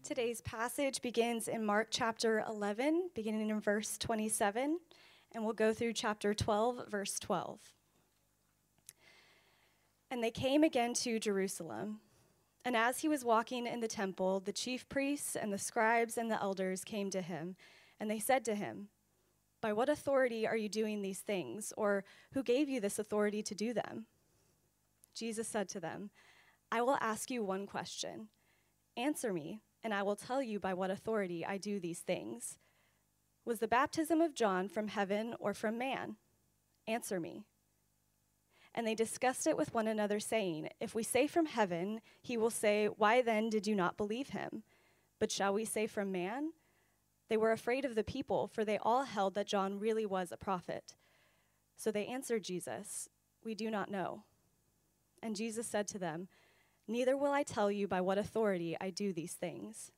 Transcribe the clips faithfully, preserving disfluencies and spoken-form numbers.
Today's passage begins in Mark chapter eleven, beginning in verse twenty-seven, and we'll go through chapter twelve, verse twelve. And they came again to Jerusalem. And as he was walking in the temple, the chief priests and the scribes and the elders came to him, and they said to him, "By what authority are you doing these things? Or who gave you this authority to do them?" Jesus said to them, "I will ask you one question. Answer me, and I will tell you by what authority I do these things. Was the baptism of John from heaven or from man? Answer me." And they discussed it with one another, saying, "If we say from heaven, he will say, 'Why then did you not believe him?' But shall we say from man?" They were afraid of the people, for they all held that John really was a prophet. So they answered Jesus, "We do not know." And Jesus said to them, "Neither will I tell you by what authority I do these things."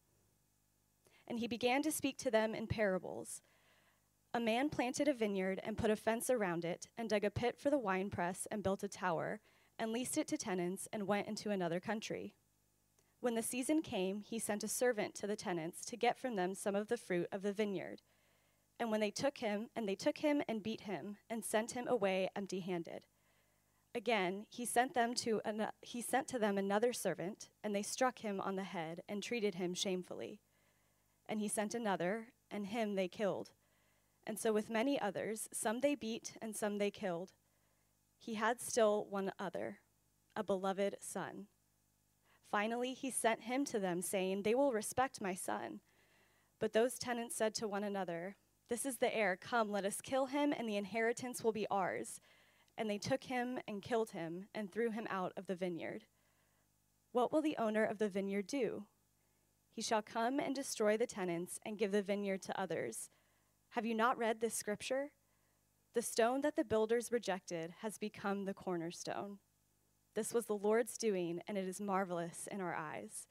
And he began to speak to them in parables. A man planted a vineyard and put a fence around it and dug a pit for the winepress and built a tower and leased it to tenants and went into another country. When the season came, he sent a servant to the tenants to get from them some of the fruit of the vineyard. And when they took him, and they took him and beat him and sent him away empty-handed. Again, he sent them to an, he sent to them another servant, and they struck him on the head and treated him shamefully. And he sent another, and him they killed. And so with many others, some they beat and some they killed. He had still one other, a beloved son. Finally, he sent him to them, saying, "They will respect my son." But those tenants said to one another, "This is the heir. Come, let us kill him, and the inheritance will be ours." And they took him and killed him and threw him out of the vineyard. What will the owner of the vineyard do? He shall come and destroy the tenants and give the vineyard to others. Have you not read this scripture? The stone that the builders rejected has become the cornerstone. This was the Lord's doing, and it is marvelous in our eyes.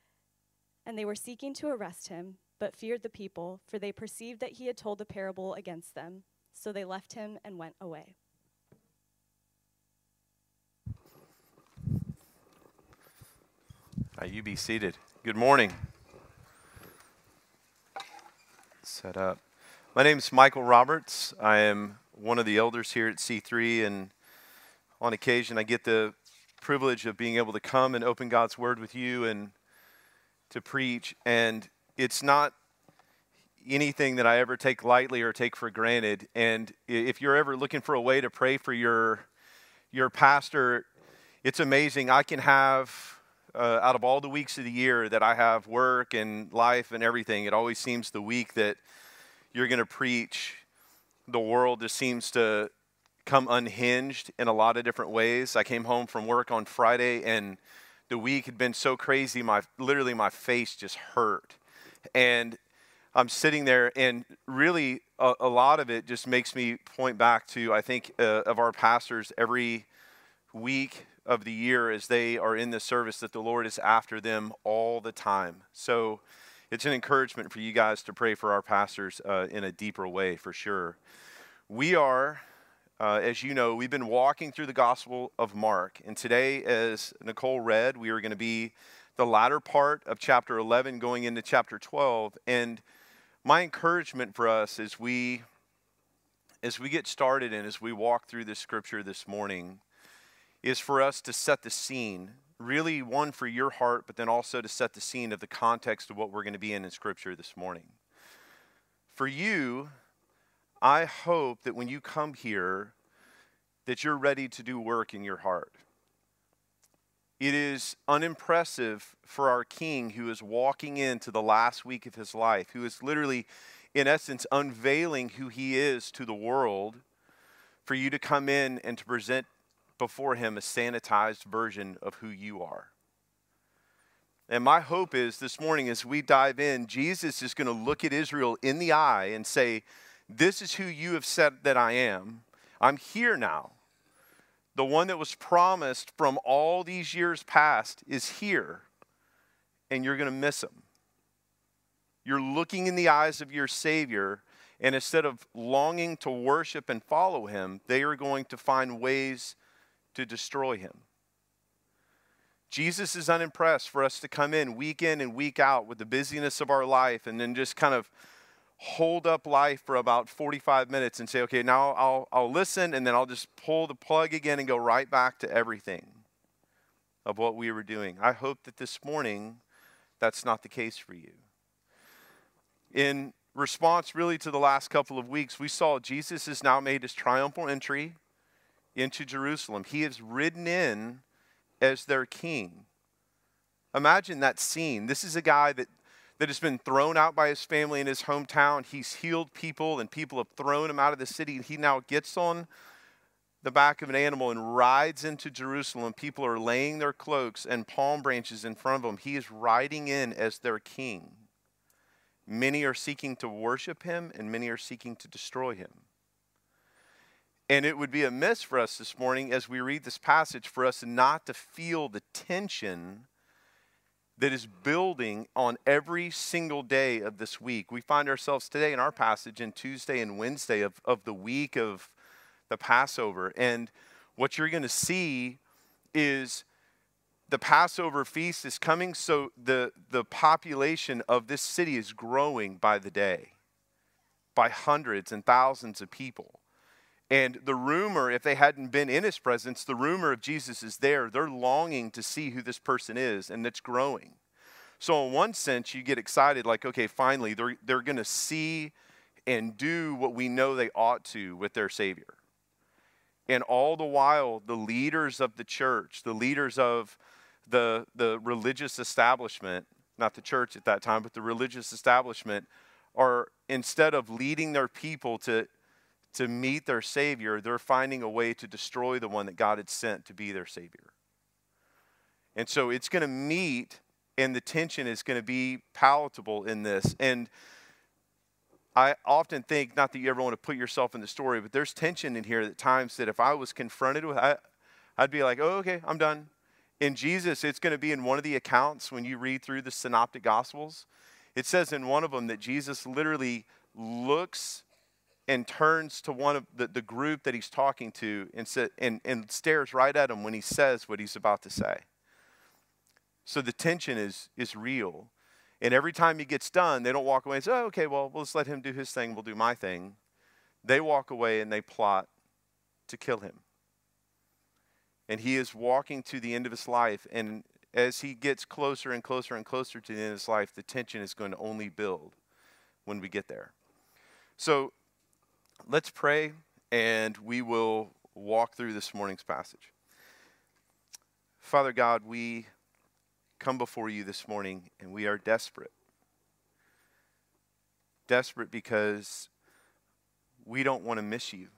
And they were seeking to arrest him, but feared the people, for they perceived that he had told a parable against them. So they left him and went away. Right, you be seated. Good morning. Set up. My name is Michael Roberts. I am one of the elders here at C three, and on occasion I get the privilege of being able to come and open God's Word with you and to preach. And it's not anything that I ever take lightly or take for granted. And if you're ever looking for a way to pray for your your pastor, it's amazing. I can have Uh, out of all the weeks of the year that I have work and life and everything, it always seems the week that you're going to preach, the world just seems to come unhinged in a lot of different ways. I came home from work on Friday, and the week had been so crazy, my literally my face just hurt. And I'm sitting there, and really a, a lot of it just makes me point back to, I think, uh, of our pastors every week of the year as they are in the service, that the Lord is after them all the time. So it's an encouragement for you guys to pray for our pastors uh, in a deeper way, for sure. We are, uh, as you know, we've been walking through the Gospel of Mark. And today, as Nicole read, we are going to be the latter part of chapter eleven going into chapter twelve. And my encouragement for us as we, as we get started and as we walk through this scripture this morning is for us to set the scene, really one for your heart, but then also to set the scene of the context of what we're going to be in in Scripture this morning. For you, I hope that when you come here, that you're ready to do work in your heart. It is unimpressive for our King, who is walking into the last week of his life, who is literally, in essence, unveiling who he is to the world, for you to come in and to present before him a sanitized version of who you are. And my hope is this morning as we dive in, Jesus is going to look at Israel in the eye and say, "This is who you have said that I am. I'm here now. The one that was promised from all these years past is here, and you're going to miss him." You're looking in the eyes of your Savior, and instead of longing to worship and follow him, they are going to find ways to destroy him. Jesus is unimpressed for us to come in week in and week out with the busyness of our life and then just kind of hold up life for about forty-five minutes and say, okay, now I'll, I'll listen, and then I'll just pull the plug again and go right back to everything of what we were doing. I hope that this morning that's not the case for you. In response really to the last couple of weeks, we saw Jesus has now made his triumphal entry into Jerusalem. He has ridden in as their king. Imagine that scene. This is a guy that, that has been thrown out by his family in his hometown. He's healed people, and people have thrown him out of the city. He now gets on the back of an animal and rides into Jerusalem. People are laying their cloaks and palm branches in front of him. He is riding in as their king. Many are seeking to worship him, and many are seeking to destroy him. And it would be amiss for us this morning as we read this passage for us not to feel the tension that is building on every single day of this week. We find ourselves today in our passage in Tuesday and Wednesday of, of the week of the Passover. And what you're going to see is the Passover feast is coming, so the, the population of this city is growing by the day, by hundreds and thousands of people. And the rumor, if they hadn't been in his presence, the rumor of Jesus is there. They're longing to see who this person is, and it's growing. So in one sense, you get excited, like, okay, finally, they're, they're going to see and do what we know they ought to with their Savior. And all the while, the leaders of the church, the leaders of the, the religious establishment, not the church at that time, but the religious establishment, are, instead of leading their people to to meet their Savior, they're finding a way to destroy the one that God had sent to be their Savior. And so it's going to meet, and the tension is going to be palatable in this. And I often think, not that you ever want to put yourself in the story, but there's tension in here at times that if I was confronted with, I, I'd be like, oh, okay, I'm done. In Jesus, it's going to be in one of the accounts when you read through the Synoptic Gospels. It says in one of them that Jesus literally looks and turns to one of the, the group that he's talking to and, sa- and, and stares right at him when he says what he's about to say. So the tension is, is real. And every time he gets done, they don't walk away and say, oh, okay, well, we'll just let him do his thing. We'll do my thing. They walk away and they plot to kill him. And he is walking to the end of his life. And as he gets closer and closer and closer to the end of his life, the tension is going to only build when we get there. So let's pray, and we will walk through this morning's passage. Father God, we come before you this morning, and we are desperate. Desperate because we don't want to miss you.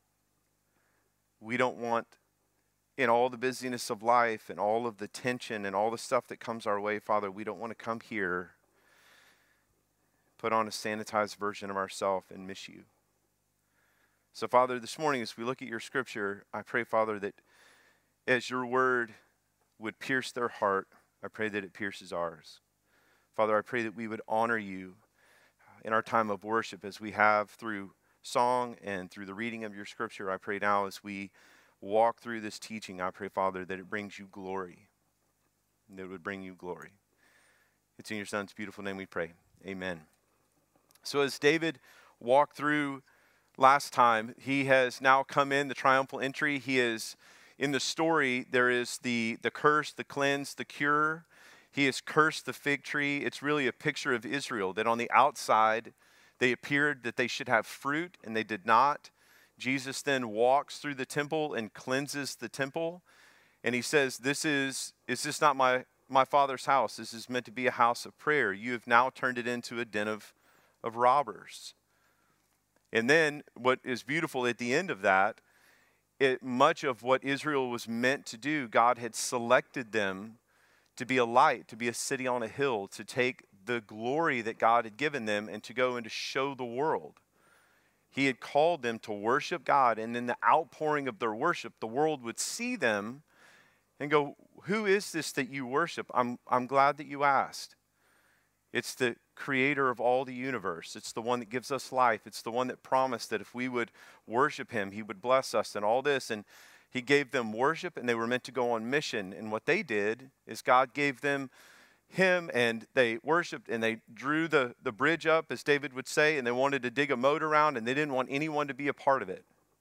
We don't want, in all the busyness of life and all of the tension and all the stuff that comes our way, Father, we don't want to come here, put on a sanitized version of ourselves, and miss you. So, Father, this morning as we look at your scripture, I pray, Father, that as your word would pierce their heart, I pray that it pierces ours. Father, I pray that we would honor you in our time of worship as we have through song and through the reading of your scripture. I pray now as we walk through this teaching, I pray, Father, that it brings you glory, and that it would bring you glory. It's in your Son's beautiful name we pray. Amen. So as David walked through last time, he has now come in, the triumphal entry. He is, in the story, there is the, the curse, the cleanse, the cure. He has cursed the fig tree. It's really a picture of Israel, that on the outside, they appeared that they should have fruit, and they did not. Jesus then walks through the temple and cleanses the temple. And he says, this is, is this not my, my Father's house? This is meant to be a house of prayer. You have now turned it into a den of, of robbers. And then what is beautiful at the end of that, it, much of what Israel was meant to do, God had selected them to be a light, to be a city on a hill, to take the glory that God had given them and to go and to show the world. He had called them to worship God, and in the outpouring of their worship, the world would see them and go, who is this that you worship? I'm, I'm glad that you asked. It's the creator of all the universe. It's the one that gives us life. It's the one that promised that if we would worship him, he would bless us and all this. And, He gave them worship, and they were meant to go on mission. And what they did is God gave them him, and they worshiped, and they drew the, the bridge up, as David would say, and they wanted to dig a moat around, and they didn't want anyone to be a part of it.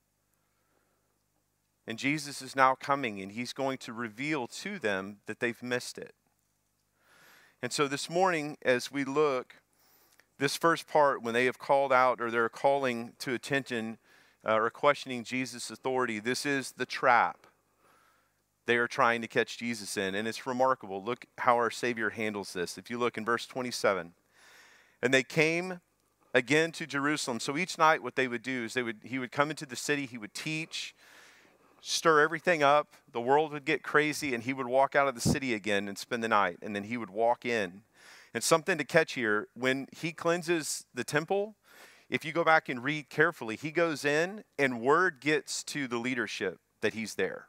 And Jesus is now coming, and he's going to reveal to them that they've missed it. And so this morning, as we look, this first part, when they have called out, or they're calling to attention uh, or questioning Jesus' authority, this is the trap they are trying to catch Jesus in. And it's remarkable. Look how our Savior handles this. If you look in verse twenty-seven. And they came again to Jerusalem. So each night what they would do is they would he would come into the city, he would teach, stir everything up, the world would get crazy, and he would walk out of the city again and spend the night. And then he would walk in. And something to catch here, when he cleanses the temple, if you go back and read carefully, he goes in and word gets to the leadership that he's there.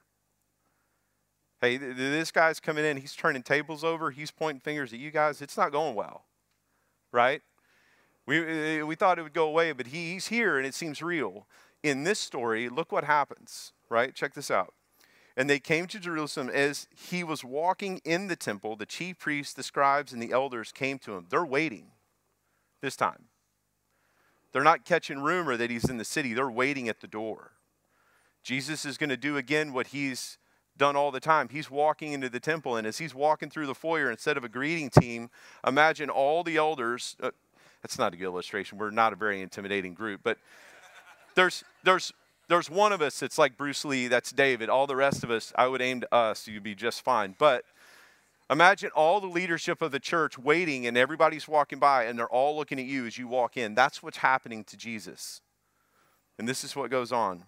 Hey, this guy's coming in, he's turning tables over, he's pointing fingers at you guys. It's not going well, right? We we thought it would go away, but he, he's here and it seems real. In this story, look what happens, right? Check this out. And they came to Jerusalem. As he was walking in the temple, the chief priests, the scribes, and the elders came to him. They're waiting this time. They're not catching rumor that he's in the city. They're waiting at the door. Jesus is going to do again what he's done all the time. He's walking into the temple, and as he's walking through the foyer, instead of a greeting team, imagine all the elders. Uh, that's not a good illustration. We're not a very intimidating group, but there's there's there's one of us that's like Bruce Lee. That's David. All the rest of us, I would aim to us. You'd be just fine. But imagine all the leadership of the church waiting, and everybody's walking by, and they're all looking at you as you walk in. That's what's happening to Jesus. And this is what goes on.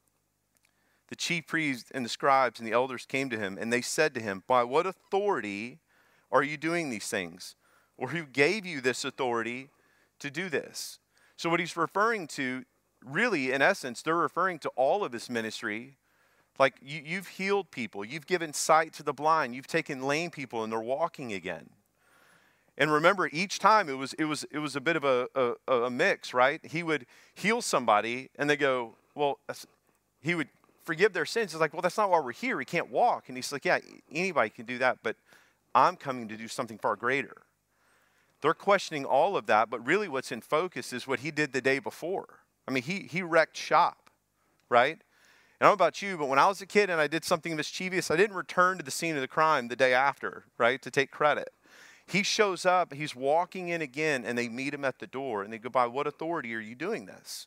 The chief priests and the scribes and the elders came to him, and they said to him, by what authority are you doing these things? Or who gave you this authority to do this? So what he's referring to, really, in essence, they're referring to all of his ministry. Like, you, you've healed people. You've given sight to the blind. You've taken lame people, and they're walking again. And remember, each time it was it was, it was a bit of a, a, a mix, right? He would heal somebody, and they go, well, that's, he would forgive their sins. It's like, well, that's not why we're here. He can't walk. And he's like, yeah, anybody can do that, but I'm coming to do something far greater. They're questioning all of that, but really what's in focus is what he did the day before. I mean, he he wrecked shop, right? And I don't know about you, but when I was a kid and I did something mischievous, I didn't return to the scene of the crime the day after, right, to take credit. He shows up, he's walking in again, and they meet him at the door, and they go, by what authority are you doing this?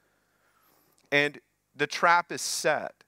And the trap is set.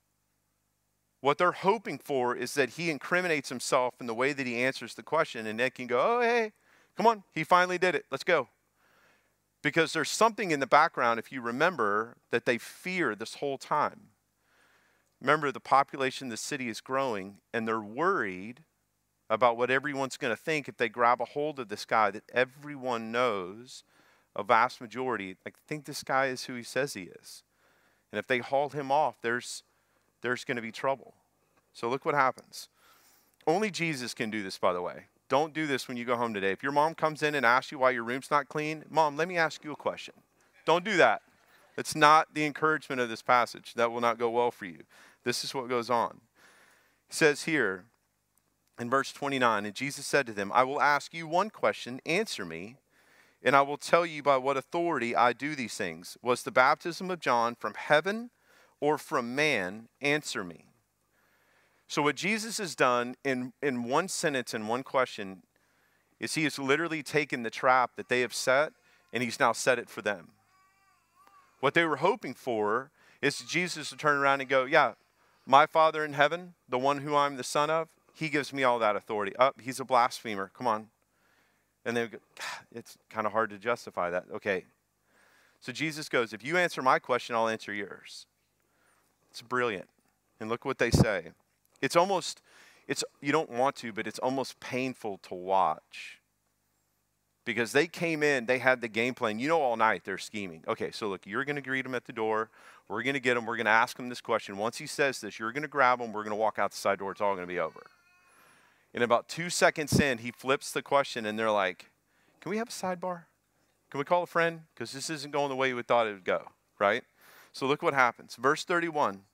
What they're hoping for is that he incriminates himself in the way that he answers the question, and they can go, oh, hey, come on, he finally did it. Let's go. Because there's something in the background, if you remember, that they fear this whole time. Remember, the population of the city is growing, and they're worried about what everyone's going to think if they grab a hold of this guy that everyone knows, a vast majority, like, think this guy is who he says he is. And if they haul him off, there's, there's going to be trouble. So look what happens. Only Jesus can do this, by the way. Don't do this when you go home today. If your mom comes in and asks you why your room's not clean, Mom, let me ask you a question. Don't do that. It's not the encouragement of this passage. That will not go well for you. This is what goes on. It says here in verse twenty-nine, and Jesus said to them, I will ask you one question, answer me, and I will tell you by what authority I do these things. Was the baptism of John from heaven or from man? Answer me. So what Jesus has done in, in one sentence and one question is he has literally taken the trap that they have set, and he's now set it for them. What they were hoping for is Jesus to turn around and go, yeah, my Father in heaven, the one who I'm the son of, he gives me all that authority. Up, oh, he's a blasphemer. Come on. And they go, it's kind of hard to justify that. Okay. So Jesus goes, if you answer my question, I'll answer yours. It's brilliant. And look what they say. It's almost, it's you don't want to, but it's almost painful to watch. Because they came in, they had the game plan. You know, all night they're scheming. Okay, so look, you're going to greet him at the door. We're going to get him. We're going to ask him this question. Once he says this, you're going to grab him. We're going to walk out the side door. It's all going to be over. And about two seconds in, he flips the question, and they're like, can we have a sidebar? Can we call a friend? Because this isn't going the way we thought it would go, right? So look what happens. Verse thirty-one.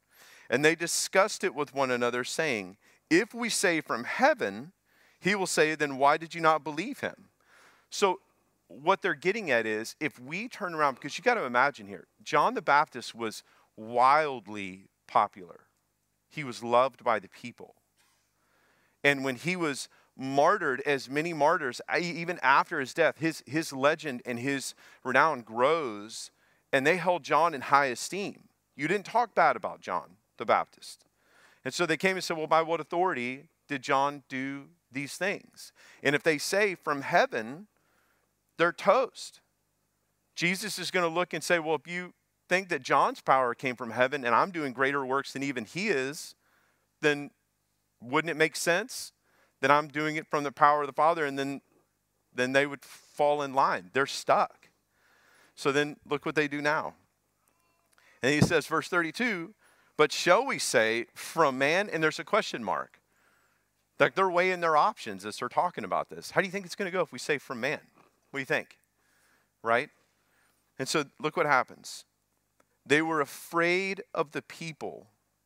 And they discussed it with one another, saying, if we say from heaven, he will say, then why did you not believe him? So what they're getting at is, if we turn around, because you got to imagine here, John the Baptist was wildly popular. He was loved by the people. And when he was martyred, as many martyrs, even after his death, his, his legend and his renown grows, and they held John in high esteem. You didn't talk bad about John the Baptist. And so they came and said, well, by what authority did John do these things? And if they say from heaven, they're toast. Jesus is going to look and say, well, if you think that John's power came from heaven and I'm doing greater works than even he is, then wouldn't it make sense that I'm doing it from the power of the Father? And then, then they would fall in line. They're stuck. So then look what they do now. And he says, verse thirty-two, but shall we say from man? And there's a question mark. Like they're weighing their options as they're talking about this. How do you think it's going to go if we say from man? What do you think? Right? And so look what happens. They were afraid of the people,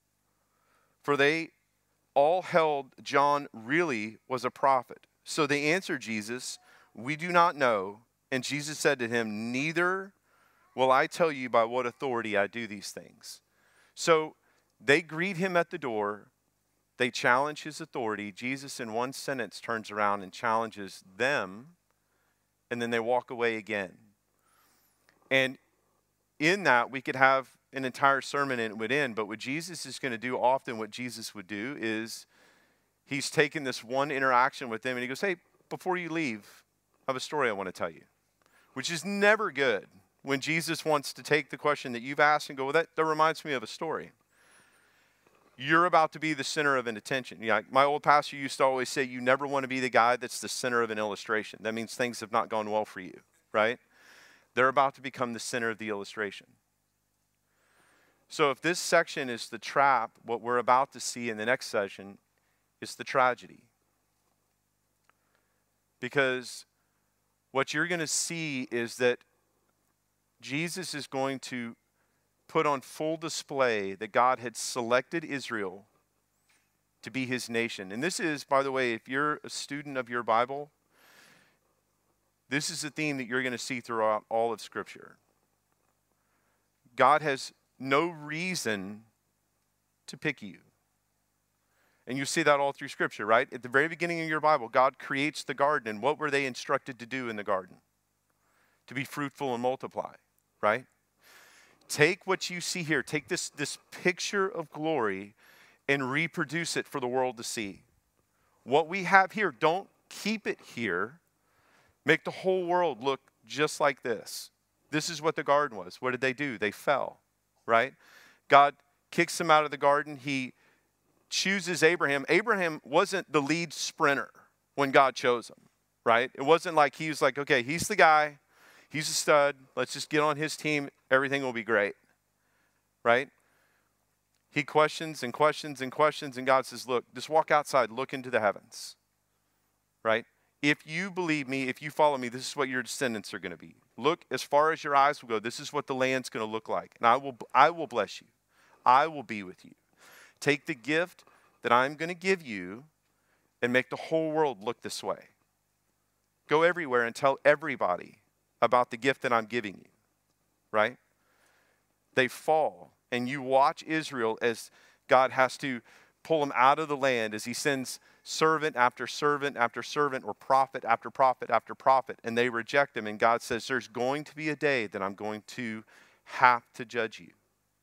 for they all held John really was a prophet. So they answered Jesus, we do not know. And Jesus said to him, neither will I tell you by what authority I do these things. So they greet him at the door. They challenge his authority. Jesus in one sentence turns around and challenges them. And then they walk away again. And in that, we could have an entire sermon and it would end. But what Jesus is going to do often, what Jesus would do is he's taken this one interaction with them and he goes, hey, before you leave, I have a story I want to tell you. Which is never good when Jesus wants to take the question that you've asked and go, well, that, that reminds me of a story. You're about to be the center of an attention. You know, my old pastor used to always say, you never want to be the guy that's the center of an illustration. That means things have not gone well for you, right? They're about to become the center of the illustration. So if this section is the trap, what we're about to see in the next session is the tragedy. Because what you're going to see is that Jesus is going to put on full display that God had selected Israel to be his nation. And this is, by the way, if you're a student of your Bible, this is a theme that you're going to see throughout all of Scripture. God has no reason to pick you. And you see that all through Scripture, right? At the very beginning of your Bible, God creates the garden. And what were they instructed to do in the garden? To be fruitful and multiply, right? Take what you see here. Take this, this picture of glory and reproduce it for the world to see. What we have here, don't keep it here. Make the whole world look just like this. This is what the garden was. What did they do? They fell, right? God kicks them out of the garden. He chooses Abraham. Abraham wasn't the lead sprinter when God chose him, right? It wasn't like he was like, okay, he's the guy. He's a stud. Let's just get on his team. Everything will be great, right? He questions and questions and questions, and God says, look, just walk outside, look into the heavens, right? If you believe me, if you follow me, this is what your descendants are going to be. Look as far as your eyes will go. This is what the land's going to look like, and I will, I will bless you. I will be with you. Take the gift that I'm going to give you and make the whole world look this way. Go everywhere and tell everybody about the gift that I'm giving you, right? They fall, and you watch Israel as God has to pull them out of the land as he sends servant after servant after servant, or prophet after prophet after prophet, and they reject him. And God says, there's going to be a day that I'm going to have to judge you.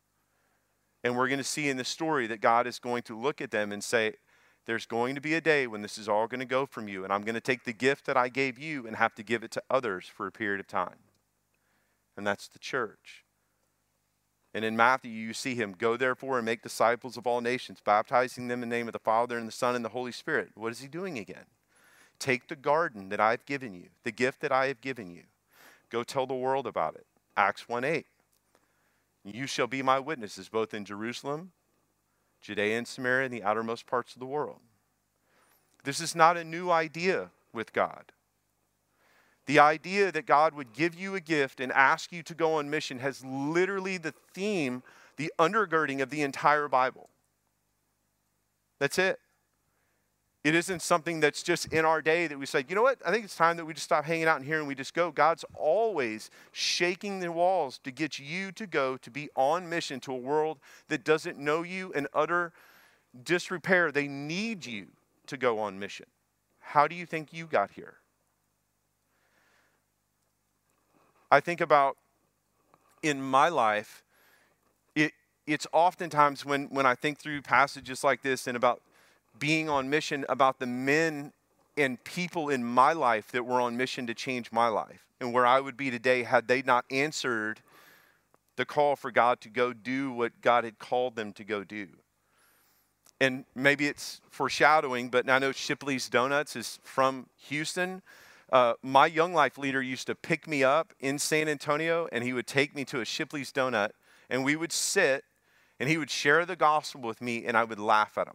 And we're going to see in the story that God is going to look at them and say, there's going to be a day when this is all going to go from you, and I'm going to take the gift that I gave you and have to give it to others for a period of time. And that's the church. And in Matthew, you see him, go therefore and make disciples of all nations, baptizing them in the name of the Father and the Son and the Holy Spirit. What is he doing again? Take the garden that I've given you, the gift that I have given you. Go tell the world about it. Acts one eight. You shall be my witnesses both in Jerusalem, Judea and Samaria, and the outermost parts of the world. This is not a new idea with God. The idea that God would give you a gift and ask you to go on mission has literally the theme the undergirding of the entire Bible. That's it. It isn't something that's just in our day that we say, you know what, I think it's time that we just stop hanging out in here and we just go. God's always shaking the walls to get you to go, to be on mission to a world that doesn't know you, in utter disrepair. They need you to go on mission. How do you think you got here? I think about in my life, it, it's oftentimes when, when I think through passages like this and about being on mission, about the men and people in my life that were on mission to change my life and where I would be today had they not answered the call for God to go do what God had called them to go do. And maybe it's foreshadowing, but I know Shipley's Donuts is from Houston. Uh, my Young Life leader used to pick me up in San Antonio, and he would take me to a Shipley's Donut, and we would sit, and he would share the gospel with me, and I would laugh at him.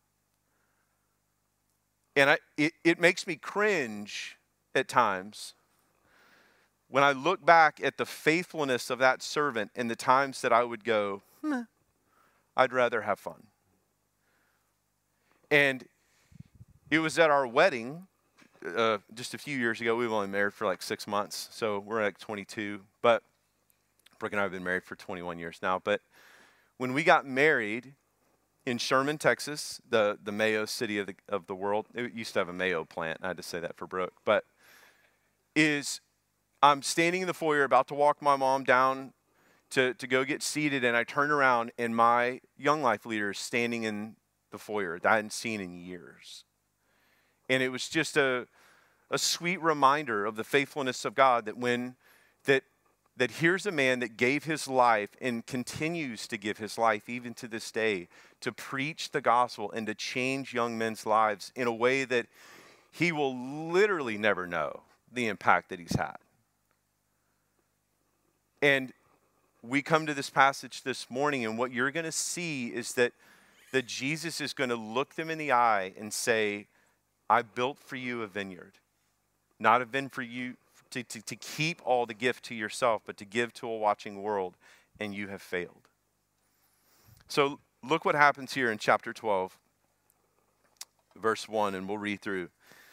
And I, it, it makes me cringe at times when I look back at the faithfulness of that servant and the times that I would go, hmm, I'd rather have fun. And it was at our wedding uh, just a few years ago. We were only married for like six months, so we're like twenty-two. But Brooke and I have been married for twenty-one years now. But when we got married in Sherman, Texas, the, the Mayo city of the, of the world, it used to have a Mayo plant. I had to say that for Brooke. But is I'm standing in the foyer about to walk my mom down to, to go get seated, and I turn around, and my Young Life leader is standing in the foyer that I hadn't seen in years. And it was just a, a sweet reminder of the faithfulness of God that when, that, that here's a man that gave his life and continues to give his life even to this day to preach the gospel and to change young men's lives in a way that he will literally never know the impact that he's had. And we come to this passage this morning, and what you're going to see is that, that Jesus is going to look them in the eye and say, I built for you a vineyard, not a vineyard for you to, to, to keep all the gift to yourself, but to give to a watching world, and you have failed. So look what happens here in chapter twelve, verse one, and we'll read through.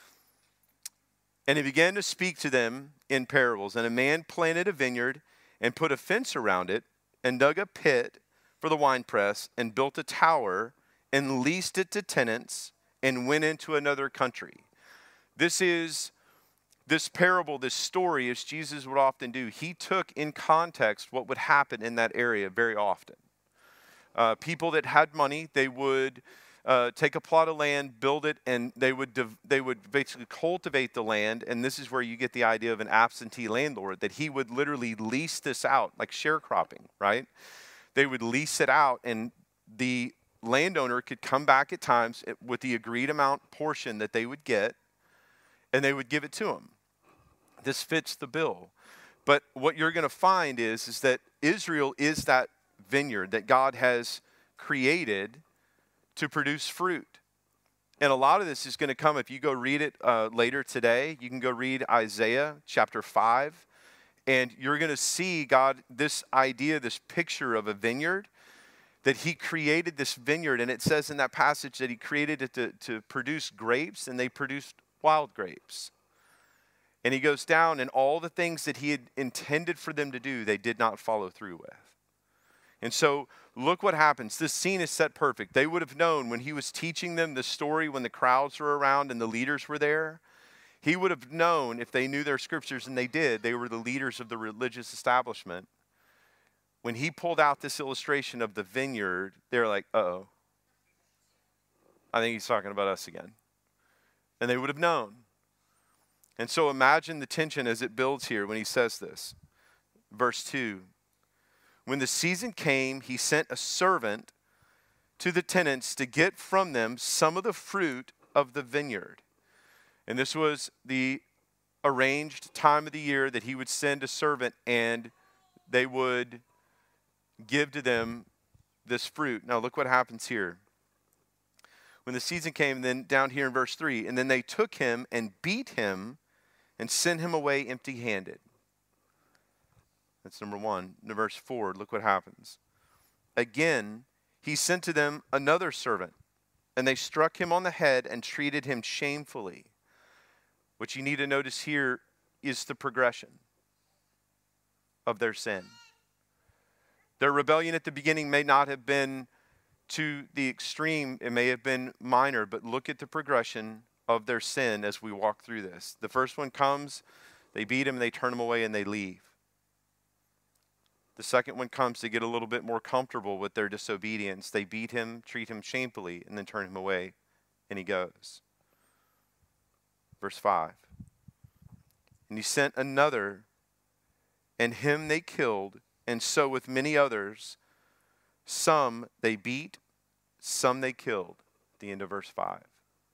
And he began to speak to them in parables, and a man planted a vineyard and put a fence around it and dug a pit for the winepress and built a tower and leased it to tenants and went into another country. This is, this parable, this story, as Jesus would often do, he took in context what would happen in that area very often. Uh, people that had money, they would uh, take a plot of land, build it, and they would div- they would basically cultivate the land. And this is where you get the idea of an absentee landlord, that he would literally lease this out, like sharecropping, right? They would lease it out, and the landowner could come back at times with the agreed amount portion that they would get, and they would give it to him. This fits the bill. But what you're going to find is, is that Israel is that vineyard that God has created to produce fruit. And a lot of this is going to come, if you go read it uh, later today, you can go read Isaiah chapter five, and you're going to see God, this idea, this picture of a vineyard, that he created this vineyard, and it says in that passage that he created it to, to produce grapes, and they produced wild grapes. And he goes down, and all the things that he had intended for them to do, they did not follow through with. And so look what happens. This scene is set perfect. They would have known when he was teaching them the story, when the crowds were around and the leaders were there, he would have known, if they knew their scriptures, and they did, they were the leaders of the religious establishment. When he pulled out this illustration of the vineyard, they're like, uh-oh, I think he's talking about us again. And they would have known. And so imagine the tension as it builds here when he says this. Verse two, when the season came, he sent a servant to the tenants to get from them some of the fruit of the vineyard. And this was the arranged time of the year that he would send a servant, and they would give to them this fruit. Now look what happens here. When the season came, then down here in verse three, and then they took him and beat him and sent him away empty-handed. That's number one. In verse four, look what happens. Again, he sent to them another servant, and they struck him on the head and treated him shamefully. What you need to notice here is the progression of their sin. Their rebellion at the beginning may not have been to the extreme. It may have been minor, but look at the progression of their sin as we walk through this. The first one comes, they beat him, they turn him away, and they leave. The second one comes to get a little bit more comfortable with their disobedience. They beat him, treat him shamefully, and then turn him away, and he goes. Verse five. And he sent another, and him they killed, and so with many others, some they beat, some they killed. At the end of verse five.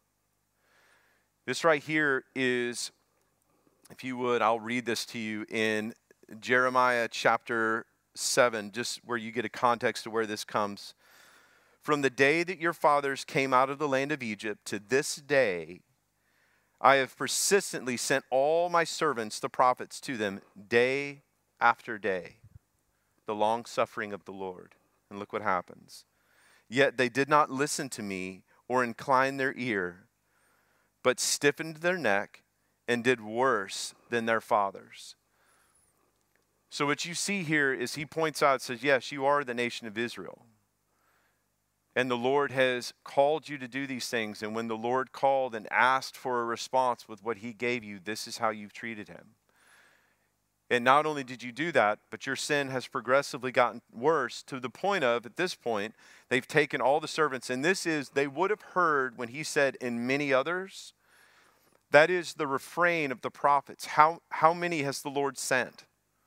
This right here is, if you would, I'll read this to you in Jeremiah chapter seven, just where you get a context of where this comes. From the day that your fathers came out of the land of Egypt to this day, I have persistently sent all my servants, the prophets, to them day after day. The long suffering of the Lord. And look what happens. Yet they did not listen to me or incline their ear, but stiffened their neck and did worse than their fathers. So what you see here is he points out, says, yes, you are the nation of Israel. And the Lord has called you to do these things. And when the Lord called and asked for a response with what he gave you, this is how you've treated him. And not only did you do that, but your sin has progressively gotten worse to the point of, at this point, they've taken all the servants. And this is, they would have heard when he said, in many others. That is the refrain of the prophets. How, how many has the Lord sent?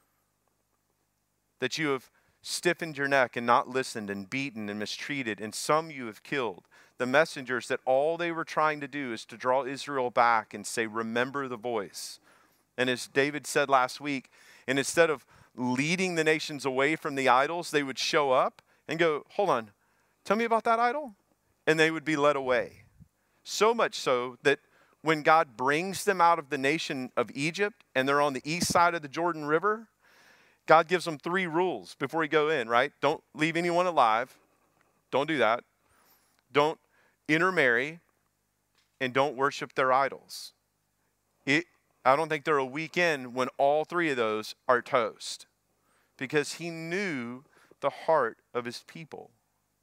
That you have stiffened your neck and not listened and beaten and mistreated, and some you have killed. The messengers that all they were trying to do is to draw Israel back and say, remember the voice. And as David said last week, and instead of leading the nations away from the idols, they would show up and go, hold on, tell me about that idol. And they would be led away. So much so that when God brings them out of the nation of Egypt and they're on the east side of the Jordan River, God gives them three rules before you go in, right? Don't leave anyone alive. Don't do that. Don't intermarry. And don't worship their idols. It, I don't think they're a week in when all three of those are toast. Because he knew the heart of his people.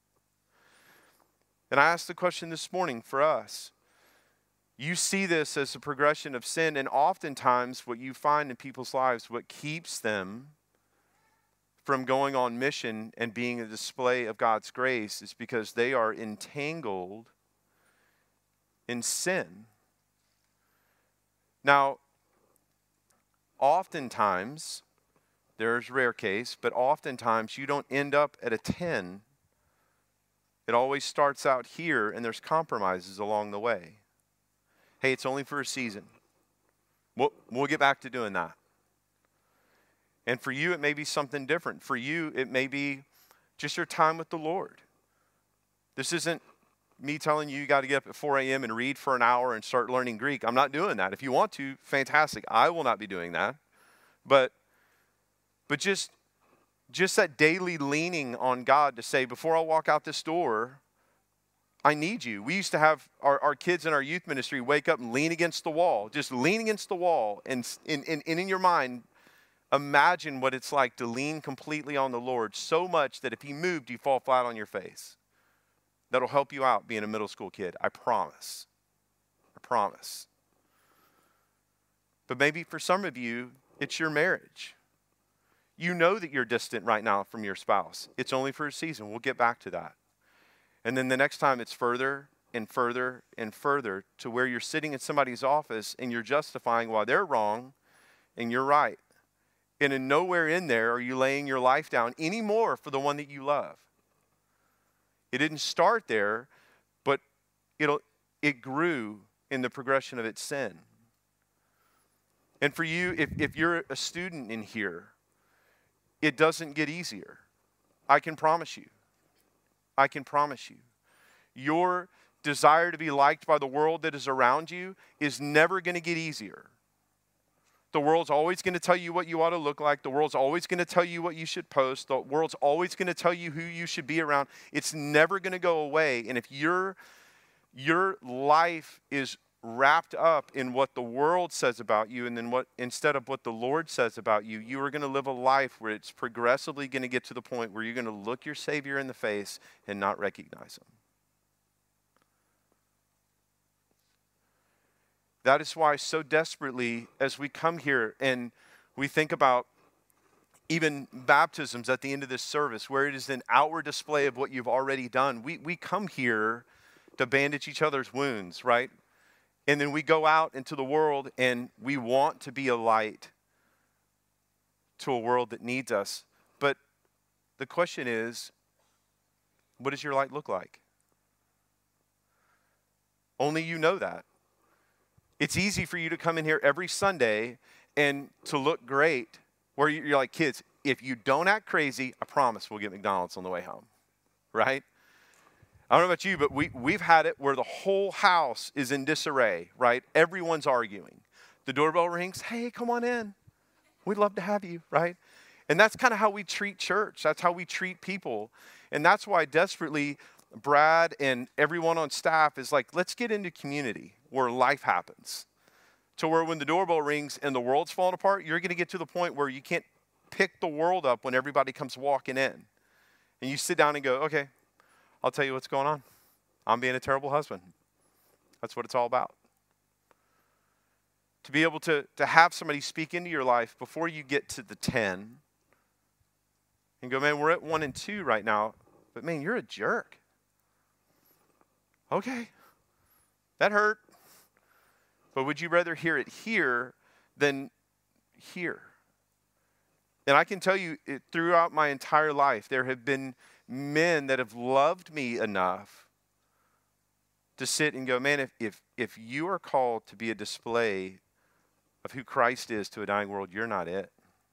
And I asked the question this morning for us. You see this as a progression of sin, and oftentimes what you find in people's lives, what keeps them from going on mission and being a display of God's grace is because they are entangled in sin. Now, oftentimes, there's rare case, but oftentimes you don't end up at a ten. It always starts out here, and there's compromises along the way. Hey, it's only for a season. We'll, we'll get back to doing that. And for you, it may be something different. For you, it may be just your time with the Lord. This isn't me telling you you got to get up at four a.m. and read for an hour and start learning Greek. I'm not doing that. If you want to, fantastic. I will not be doing that. But, but just, just that daily leaning on God to say, before I walk out this door, I need you. We used to have our, our kids in our youth ministry wake up and lean against the wall. Just lean against the wall. And in, in, in your mind, imagine what it's like to lean completely on the Lord so much that if he moved, you fall flat on your face. That'll help you out being a middle school kid. I promise. I promise. But maybe for some of you, it's your marriage. You know that you're distant right now from your spouse. It's only for a season. We'll get back to that. And then the next time it's further and further and further to where you're sitting in somebody's office and you're justifying why they're wrong and you're right. And in nowhere in there are you laying your life down anymore for the one that you love. It didn't start there, but it'll, it grew in the progression of its sin. And for you, if, if you're a student in here, it doesn't get easier. I can promise you. I can promise you. Your desire to be liked by the world that is around you is never going to get easier. The world's always going to tell you what you ought to look like. The world's always going to tell you what you should post. The world's always going to tell you who you should be around. It's never going to go away. And if your your life is wrapped up in what the world says about you and then what instead of what the Lord says about you, you are going to live a life where it's progressively going to get to the point where you're going to look your Savior in the face and not recognize him. That is why so desperately as we come here and we think about even baptisms at the end of this service, where it is an outward display of what you've already done, we, we come here to bandage each other's wounds, right? And then we go out into the world and we want to be a light to a world that needs us. But the question is, what does your light look like? Only you know that. It's easy for you to come in here every Sunday and to look great, where you're like, kids, if you don't act crazy, I promise we'll get McDonald's on the way home, right? I don't know about you, but we, we've had it where the whole house is in disarray, right? Everyone's arguing. The doorbell rings, hey, come on in. We'd love to have you, right? And that's kind of how we treat church. That's how we treat people. And that's why desperately Brad and everyone on staff is like, let's get into community where life happens. To where when the doorbell rings and the world's falling apart, you're going to get to the point where you can't pick the world up when everybody comes walking in. And you sit down and go, okay, I'll tell you what's going on. I'm being a terrible husband. That's what it's all about. To be able to, to have somebody speak into your life before you get to the ten and go, man, we're at one and two right now, but man, you're a jerk. Okay, that hurt. But would you rather hear it here than here? And I can tell you, it, throughout my entire life, there have been men that have loved me enough to sit and go, man, if, if, if you are called to be a display of who Christ is to a dying world, you're not it.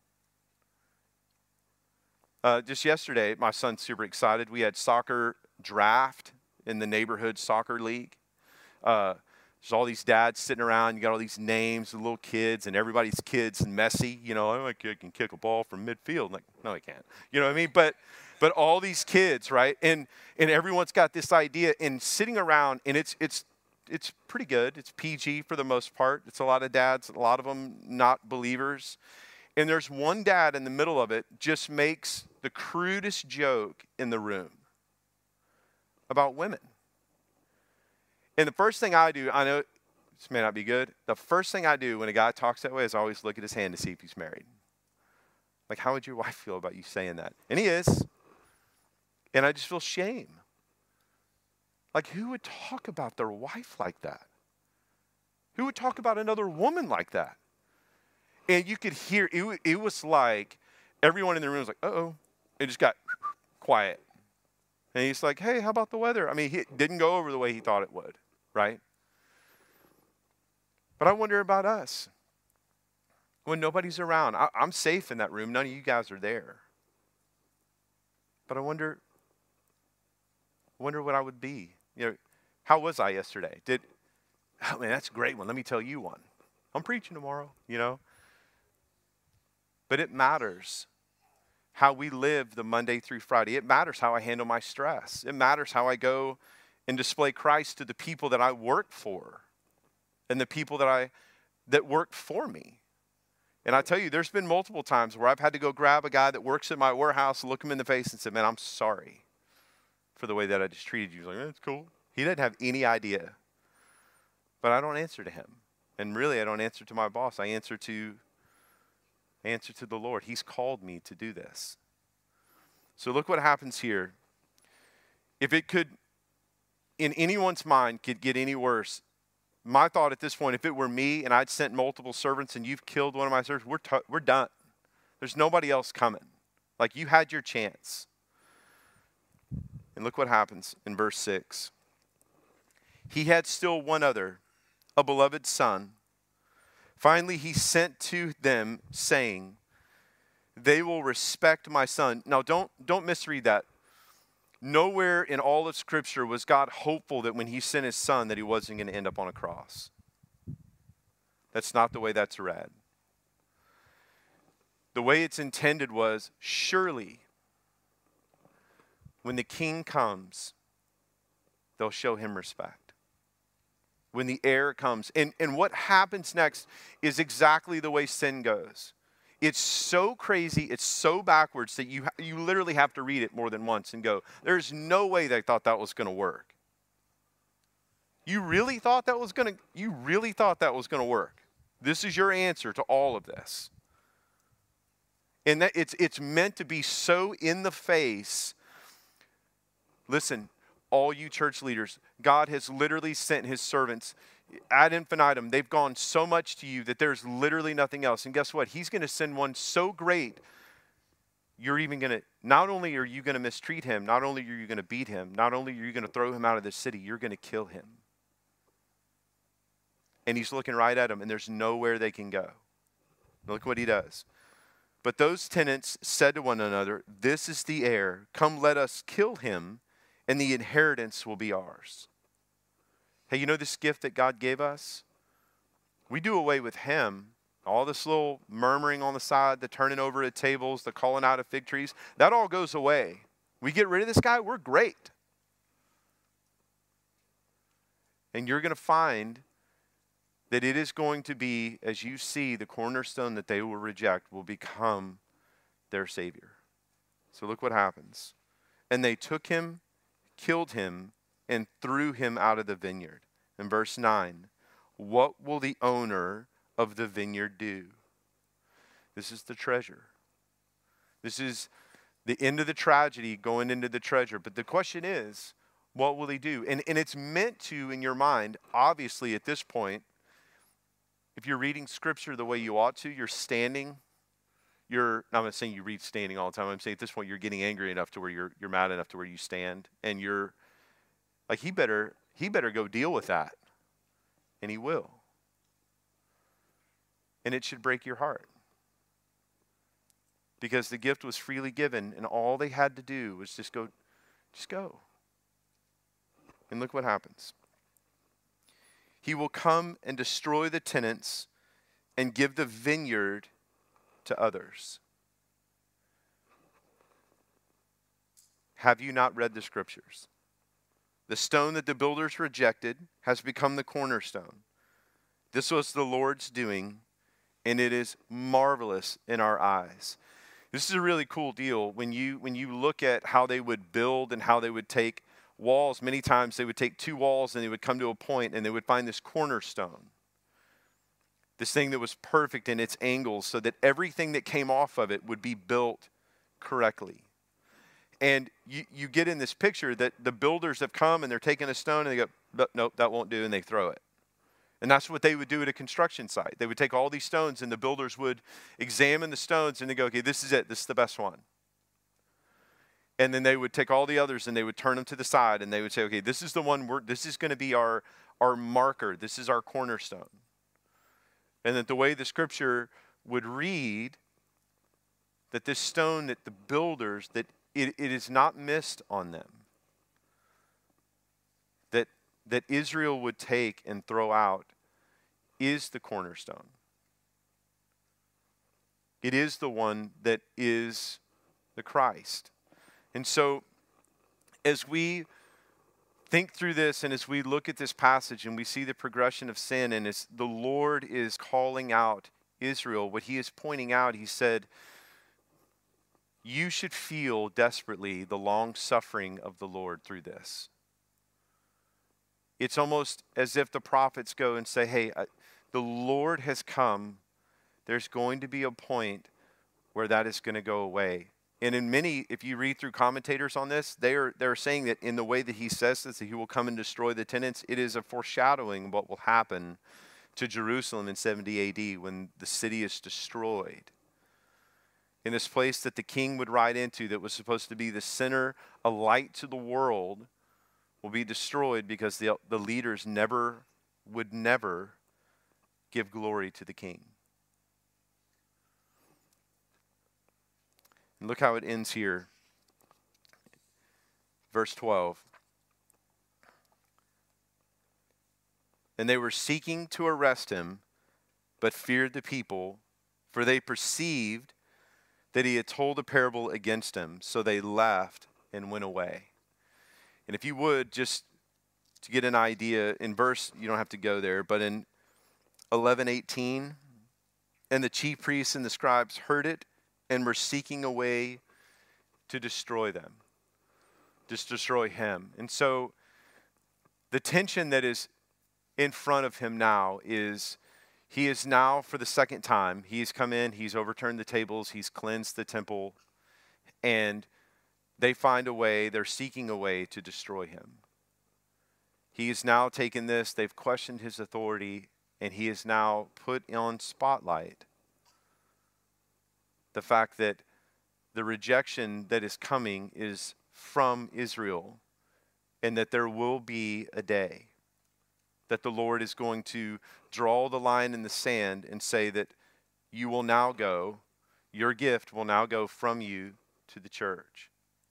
Uh, just yesterday, my son's super excited. We had soccer draft in the neighborhood soccer league. Uh, there's all these dads sitting around. You got all these names of little kids, and everybody's kids and messy. You know, oh, my kid can kick a ball from midfield. Like, no, he can't. You know what I mean? But but all these kids, right? And and everyone's got this idea, and sitting around, and it's it's it's pretty good. It's P G for the most part. It's a lot of dads, a lot of them not believers. And there's one dad in the middle of it just makes the crudest joke in the room about women. And the first thing I do, I know this may not be good, the first thing I do when a guy talks that way is I always look at his hand to see if he's married. Like, how would your wife feel about you saying that? And he is. And I just feel shame. Like, who would talk about their wife like that? Who would talk about another woman like that? And you could hear, it, it was like everyone in the room was like, uh-oh. It just got quiet. And he's like, hey, how about the weather? I mean, it didn't go over the way he thought it would, right? But I wonder about us. When nobody's around, I, I'm safe in that room. None of you guys are there. But I wonder, wonder what I would be. You know, how was I yesterday? Did, oh man, that's a great one. Let me tell you one. I'm preaching tomorrow, you know. But it matters how we live the Monday through Friday. It matters how I handle my stress. It matters how I go and display Christ to the people that I work for and the people that I that work for me. And I tell you, there's been multiple times where I've had to go grab a guy that works in my warehouse, look him in the face and say, man, I'm sorry for the way that I just treated you. He's like, that's cool. He doesn't have any idea. But I don't answer to him. And really, I don't answer to my boss. I answer to answer to the Lord. He's called me to do this. So look what happens here. If it could, in anyone's mind, could get any worse, my thought at this point, if it were me and I'd sent multiple servants and you've killed one of my servants, we're, t- we're done. There's nobody else coming. Like, you had your chance. And look what happens in verse six. He had still one other, a beloved son. Finally, he sent to them, saying, they will respect my son. Now, don't, don't misread that. Nowhere in all of Scripture was God hopeful that when he sent his son that he wasn't going to end up on a cross. That's not the way that's read. The way it's intended was, surely, when the king comes, they'll show him respect. When the heir comes. And, and what happens next is exactly the way sin goes. It's so crazy, it's so backwards that you, you literally have to read it more than once and go, there's no way they thought that was going to work. You really thought that was going to, you really thought that was going to work. This is your answer to all of this. And that it's it's meant to be so in the face. Listen, all you church leaders, God has literally sent his servants ad infinitum. They've gone so much to you that there's literally nothing else. And guess what? He's going to send one so great, you're even going to, not only are you going to mistreat him, not only are you going to beat him, not only are you going to throw him out of the city, you're going to kill him. And he's looking right at them, and there's nowhere they can go. Look what he does. But those tenants said to one another, this is the heir. Come, let us kill him, and the inheritance will be ours. Hey, you know this gift that God gave us? We do away with him. All this little murmuring on the side, the turning over of tables, the calling out of fig trees, that all goes away. We get rid of this guy, we're great. And you're going to find that it is going to be, as you see, the cornerstone that they will reject will become their Savior. So look what happens. And they took him, killed him, and threw him out of the vineyard. In verse nine, what will the owner of the vineyard do? This is the treasure. This is the end of the tragedy going into the treasure. But the question is, what will he do? And, and it's meant to, in your mind, obviously at this point, if you're reading scripture the way you ought to, you're standing, you're, I'm not saying you read standing all the time, I'm saying at this point you're getting angry enough to where you're you're mad enough to where you stand, and you're, like he better, he better go deal with that. And he will. And it should break your heart. Because the gift was freely given, and all they had to do was just go, just go. And look what happens. He will come and destroy the tenants and give the vineyard to others. Have you not read the scriptures? The stone that the builders rejected has become the cornerstone. This was the Lord's doing, and it is marvelous in our eyes. This is a really cool deal. When you when you look at how they would build and how they would take walls, many times they would take two walls and they would come to a point and they would find this cornerstone. This thing that was perfect in its angles so that everything that came off of it would be built correctly. And you, you get in this picture that the builders have come and they're taking a stone and they go, nope, that won't do, and they throw it. And that's what they would do at a construction site. They would take all these stones and the builders would examine the stones and they go, okay, this is it. This is the best one. And then they would take all the others and they would turn them to the side and they would say, okay, this is the one, we're, this is going to be our, our marker. This is our cornerstone. And that the way the scripture would read, that this stone that the builders, that it, it is not missed on them. That, that Israel would take and throw out is the cornerstone. It is the one that is the Christ. And so, as we think through this and as we look at this passage and we see the progression of sin and as the Lord is calling out Israel, what he is pointing out, he said, you should feel desperately the long suffering of the Lord through this. It's almost as if the prophets go and say, hey, uh, the Lord has come. There's going to be a point where that is going to go away. And in many, if you read through commentators on this, they are they're saying that in the way that he says this, that he will come and destroy the tenants, it is a foreshadowing of what will happen to Jerusalem in seventy A D when the city is destroyed. In this place that the king would ride into that was supposed to be the center, a light to the world, will be destroyed because the, the leaders never, would never give glory to the king. And look how it ends here. Verse twelve. And they were seeking to arrest him, but feared the people, for they perceived that he had told a parable against him. So they left and went away. And if you would, just to get an idea, in verse, you don't have to go there, but in eleven eighteen, and the chief priests and the scribes heard it and were seeking a way to destroy them, just destroy him. And so the tension that is in front of him now is he is now, for the second time, he's come in, he's overturned the tables, he's cleansed the temple, and they find a way, they're seeking a way to destroy him. He has now taken this, they've questioned his authority, and he is now put on spotlight the fact that the rejection that is coming is from Israel, and that there will be a day that the Lord is going to draw the line in the sand and say that you will now go, your gift will now go from you to the church.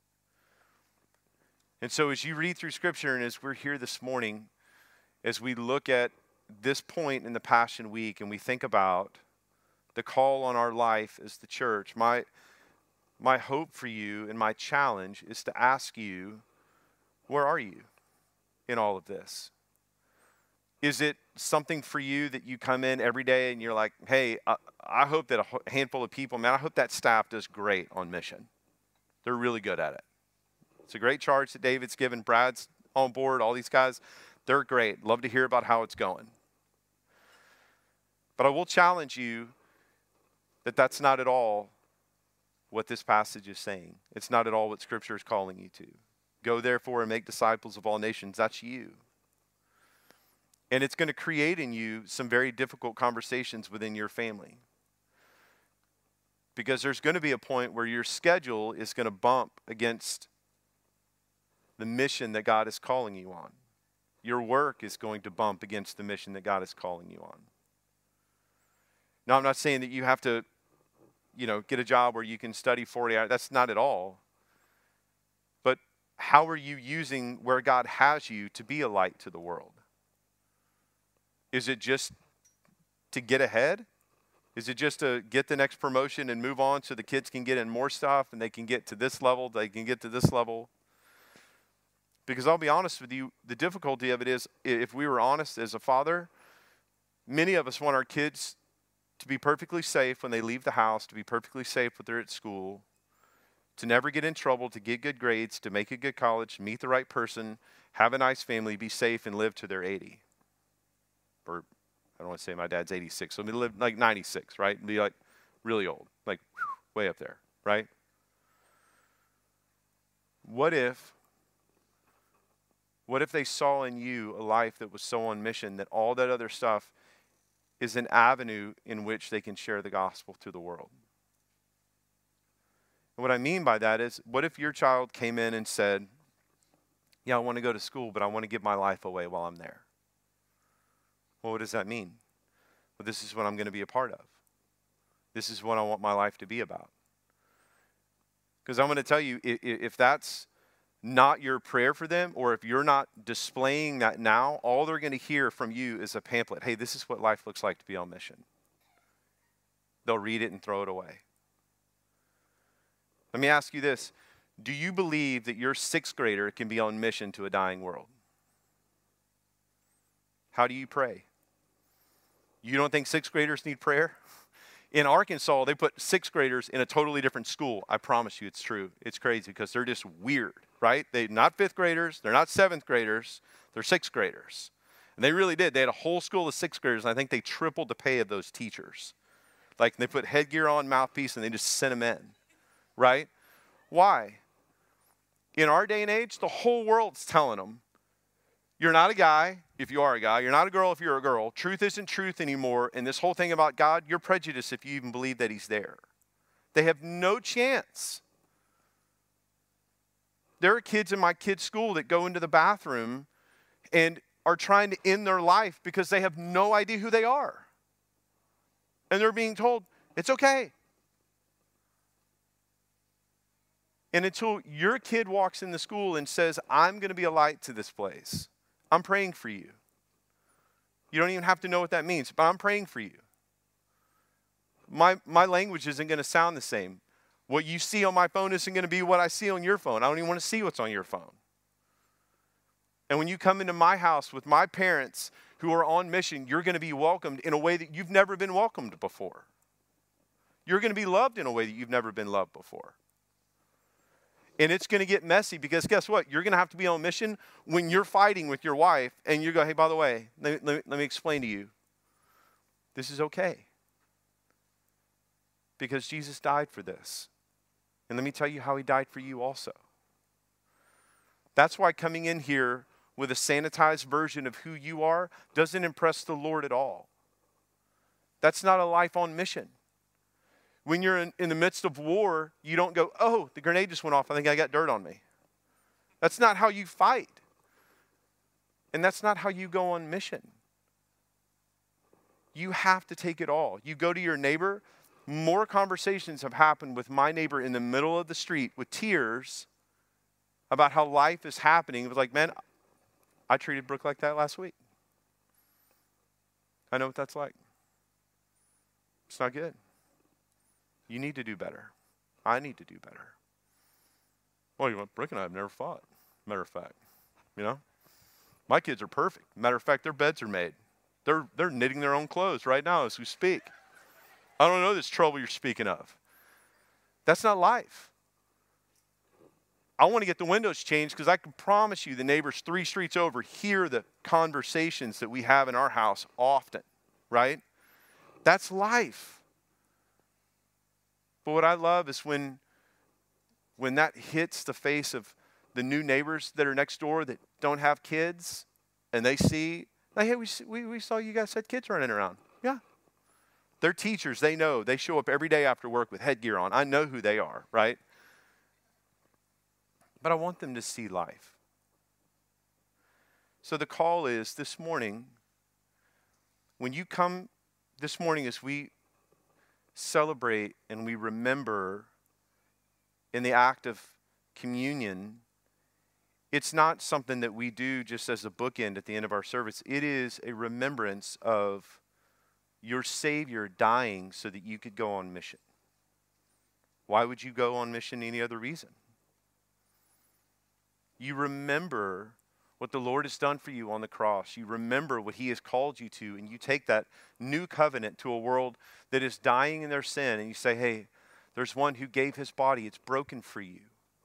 And so as you read through Scripture and as we're here this morning, as we look at this point in the Passion Week and we think about the call on our life as the church, my, my hope for you and my challenge is to ask you, where are you in all of this? Is it something for you that you come in every day and you're like, hey, I, I hope that a handful of people, man, I hope that staff does great on mission. They're really good at it. It's a great charge that David's given. Brad's on board. All these guys, they're great. Love to hear about how it's going. But I will challenge you that that's not at all what this passage is saying. It's not at all what Scripture is calling you to. Go therefore and make disciples of all nations. That's you. And it's going to create in you some very difficult conversations within your family. Because there's going to be a point where your schedule is going to bump against the mission that God is calling you on. Your work is going to bump against the mission that God is calling you on. Now, I'm not saying that you have to, you know, get a job where you can study forty hours. That's not at all. But how are you using where God has you to be a light to the world? Is it just to get ahead? Is it just to get the next promotion and move on so the kids can get in more stuff and they can get to this level, they can get to this level? Because I'll be honest with you, the difficulty of it is, if we were honest as a father, many of us want our kids to be perfectly safe when they leave the house, to be perfectly safe when they're at school, to never get in trouble, to get good grades, to make a good college, meet the right person, have a nice family, be safe, and live to their eighty. Or, I don't want to say my dad's eighty-six, so let me live like ninety-six, right? And be like really old, like whew, way up there, right? What if, what if they saw in you a life that was so on mission that all that other stuff is an avenue in which they can share the gospel to the world? And what I mean by that is, what if your child came in and said, yeah, I want to go to school, but I want to give my life away while I'm there? Well, what does that mean? Well, this is what I'm going to be a part of. This is what I want my life to be about. Because I'm going to tell you, if, if that's not your prayer for them, or if you're not displaying that now, all they're going to hear from you is a pamphlet. Hey, this is what life looks like to be on mission. They'll read it and throw it away. Let me ask you this. Do you believe that your sixth grader can be on mission to a dying world? How do you pray? You don't think sixth graders need prayer? In Arkansas, they put sixth graders in a totally different school. I promise you it's true. It's crazy because they're just weird, right? They're not fifth graders. They're not seventh graders. They're sixth graders. And they really did. They had a whole school of sixth graders, and I think they tripled the pay of those teachers. Like, they put headgear on, mouthpiece, and they just sent them in, right? Why? In our day and age, the whole world's telling them, you're not a guy if you are a guy. You're not a girl if you're a girl. Truth isn't truth anymore. And this whole thing about God, you're prejudiced if you even believe that he's there. They have no chance. There are kids in my kids' school that go into the bathroom and are trying to end their life because they have no idea who they are. And they're being told, it's okay. And until your kid walks in the school and says, I'm going to be a light to this place, I'm praying for you. You don't even have to know what that means, but I'm praying for you. My, my language isn't going to sound the same. What you see on my phone isn't going to be what I see on your phone. I don't even want to see what's on your phone. And when you come into my house with my parents who are on mission, you're going to be welcomed in a way that you've never been welcomed before. You're going to be loved in a way that you've never been loved before. And it's going to get messy because guess what? You're going to have to be on mission when you're fighting with your wife and you go, hey, by the way, let me, let me, let me explain to you. This is okay. Because Jesus died for this. And let me tell you how he died for you also. That's why coming in here with a sanitized version of who you are doesn't impress the Lord at all. That's not a life on mission. When you're in, in the midst of war, you don't go, oh, the grenade just went off. I think I got dirt on me. That's not how you fight. And that's not how you go on mission. You have to take it all. You go to your neighbor. More conversations have happened with my neighbor in the middle of the street with tears about how life is happening. It was like, man, I treated Brooke like that last week. I know what that's like. It's not good. You need to do better. I need to do better. Well, you know, Brooke and I have never fought, matter of fact. You know? My kids are perfect. Matter of fact, their beds are made. They're, they're knitting their own clothes right now as we speak. I don't know this trouble you're speaking of. That's not life. I want to get the windows changed because I can promise you the neighbors three streets over hear the conversations that we have in our house often, right? That's life. But what I love is when, when that hits the face of the new neighbors that are next door that don't have kids, and they see, like, hey, we, we, we saw you guys had kids running around. Yeah. They're teachers. They know. They show up every day after work with headgear on. I know who they are, right? But I want them to see life. So the call is this morning, when you come this morning as we celebrate and we remember in the act of communion, it's not something that we do just as a bookend at the end of our service. It is a remembrance of your Savior dying so that you could go on mission. Why would you go on mission any other reason? You remember what the Lord has done for you on the cross. You remember what he has called you to, and you take that new covenant to a world that is dying in their sin, and you say, hey, there's one who gave his body. It's broken for you.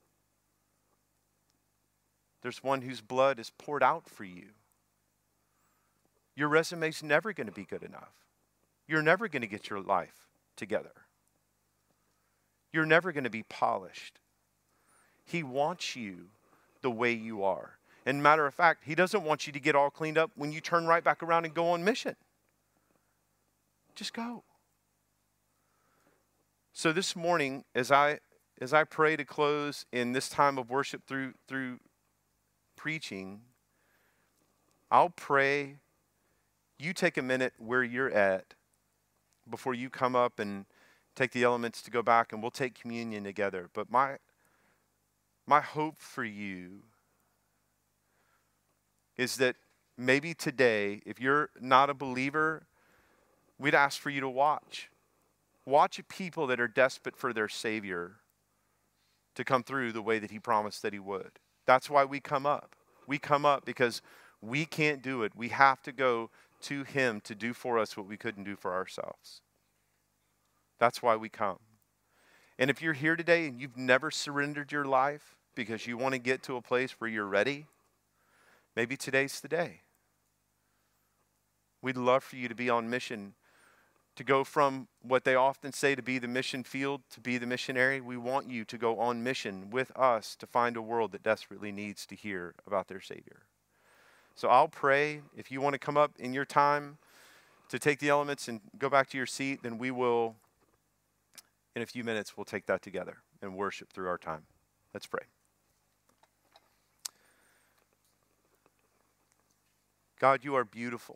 There's one whose blood is poured out for you. Your resume's never going to be good enough. You're never going to get your life together. You're never going to be polished. He wants you the way you are. And matter of fact, he doesn't want you to get all cleaned up when you turn right back around and go on mission. Just go. So this morning, as I as I pray to close in this time of worship through through preaching, I'll pray. You take a minute where you're at before you come up and take the elements to go back, and we'll take communion together. But my my hope for you is that maybe today, if you're not a believer, we'd ask for you to watch. Watch people that are desperate for their Savior to come through the way that he promised that he would. That's why we come up. We come up because we can't do it. We have to go to him to do for us what we couldn't do for ourselves. That's why we come. And if you're here today and you've never surrendered your life because you want to get to a place where you're ready, maybe today's the day. We'd love for you to be on mission, to go from what they often say to be the mission field to be the missionary. We want you to go on mission with us to find a world that desperately needs to hear about their Savior. So I'll pray. If you want to come up in your time to take the elements and go back to your seat, then we will, in a few minutes, we'll take that together and worship through our time. Let's pray. God, you are beautiful.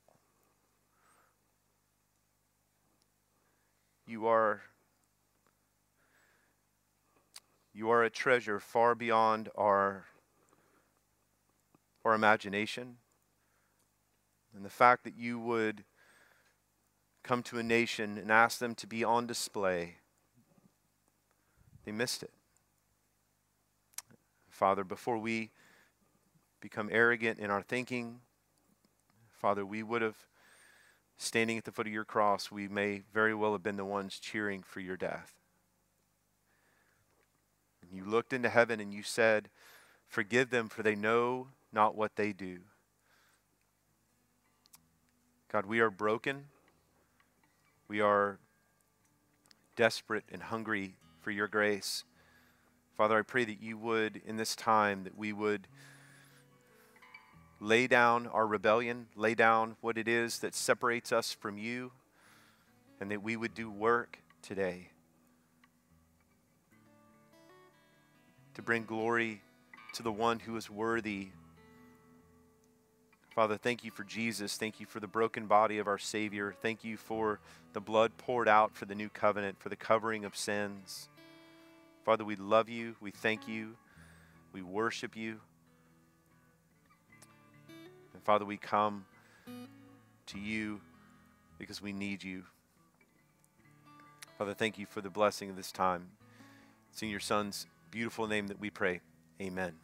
You are, you are a treasure far beyond our, our imagination. And the fact that you would come to a nation and ask them to be on display they missed it. Father, before we become arrogant in our thinking, Father, we would have, standing at the foot of your cross, we may very well have been the ones cheering for your death. And you looked into heaven and you said, forgive them, for they know not what they do. God, we are broken. We are desperate and hungry for your grace. Father, I pray that you would, in this time, that we would lay down our rebellion, lay down what it is that separates us from you, and that we would do work today to bring glory to the one who is worthy. Father, thank you for Jesus. Thank you for the broken body of our Savior. Thank you for the blood poured out for the new covenant, for the covering of sins. Father, we love you. We thank you. We worship you. And Father, we come to you because we need you. Father, thank you for the blessing of this time. It's in your Son's beautiful name that we pray. Amen.